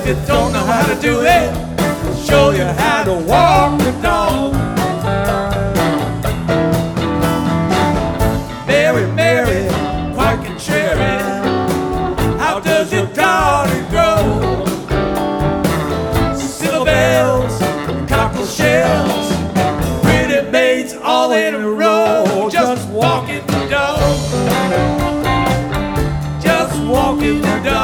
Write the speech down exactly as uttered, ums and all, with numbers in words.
you don't know how to do it, I'll show you how to walk the dog. Mary, Mary, quite contrary, how does your garden grow? Silver bells, cockle shells, pretty maids all in a row.